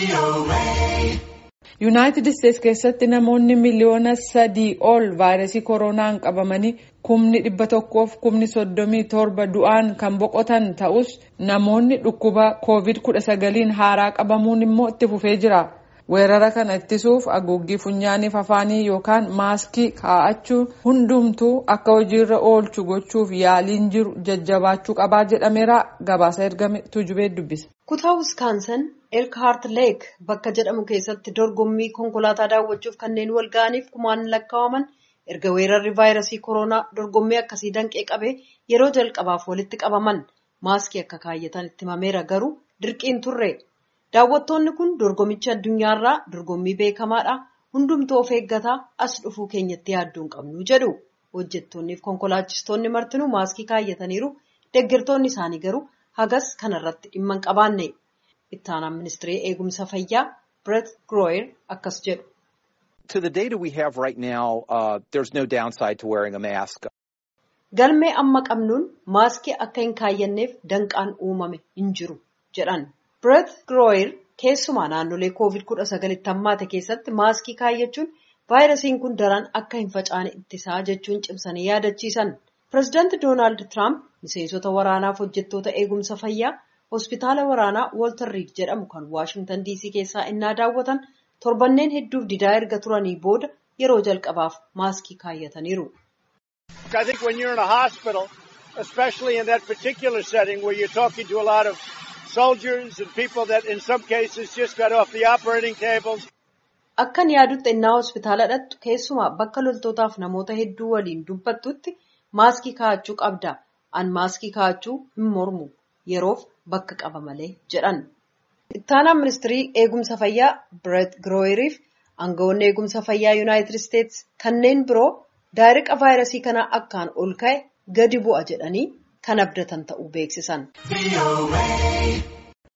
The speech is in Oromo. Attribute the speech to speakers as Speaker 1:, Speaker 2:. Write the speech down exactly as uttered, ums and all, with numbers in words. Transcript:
Speaker 1: Yuunaayitid Isteetsi keessatti namoonni miliyoona sadii ol vaayirasii koronaan qabamanii kumni dhibba tokkoof kumni soddomii torba du'aan kan boqotan ta'us namoonni dhukkuba koovid kudha sagaliin haaraa qabamuun immoo itti fufee jira. Weerara kana ittisuuf haguuggii funyaaniif afaanii yookaan maaskii kaa'achuu hundumtuu akka hojiirra oolchu gochuuf yaaliin jiru jajjabaachuu qabaa jedhameera. Gabaasa ergame Tujubee dubbisa.
Speaker 2: Kutaa Wiskaansan Elkhart Lake bakka jedhamu keessatti dorgommii konkolaataa daawwachuuf kanneen wal ga'aniif kumaan lakkaa'aman erga weerarri vaayirasii koronaa dorgommii akkasii danqee qabee yeroo jalqabaaf walitti qabaman maaskii akka kaayyatan itti himameera garuu dirqiin turre. Daawwattoonni kun dorgommicha addunyaarraa dorgommii beekamaadha. Hundumtuu of eeggataa as dhufuu keenyatti yaadduu hin qabnu jedhu. Hojjettoonni fi konkolaachistoonni martinuu maaskii kaayyataniiru. Deeggartoonni isaanii garuu hagas kanarratti dhimma hin qabaanne. Ittaanaan ministirii eegumsa fayyaa Brett Groyer akkas jedhu.
Speaker 3: To the data we have right now, uh, there's no downside to wearing a mask.
Speaker 2: Galmee amma qabnuun maaskii akka hin kaayyanneef danqaan uumame hin jiru jedhan. Brett Groyer keessumaa naannolee koovid kudha sagalitti hammaate keessatti maaskii kaayyachuun vaayirasiin kun daran akka hin facaane ittisaa jechuun cimsanii yaadachiisan. Pireezidaanti Doonaald Tiraamp miseensota waraanaaf hojjettoota eegumsa fayyaa hospitaala waraanaa Walter Reed jedhamu kan Waashingtan D C keessaa innaa daawwatan torbanneen hedduuf didaa erga turanii booda yeroo jalqabaaf maaskii kaayyataniiru.
Speaker 4: I think when you're in a hospital, especially in that particular setting where you're talking to a lot of soldiers and people that in some cases just got off the operating tables.
Speaker 2: Akkan yaadutti innaa hospitaala dhattu keessumaa bakka loltootaaf namoota hedduu waliin dubbattutti maaskii kaa'achuu qabda. An maaskii kaa'achuu hin mormu yeroof bakka qaba malee jedhan. Ittaanaan ministirii eegumsa fayyaa Brett Groyeriif aangawoonni eegumsa fayyaa Yuunaayitid Isteetsi kanneen biroo daariqa vaayirasii kanaa akkaan ol ka'e gadi bu'a jedhanii kan abdatan ta'uu beeksisan.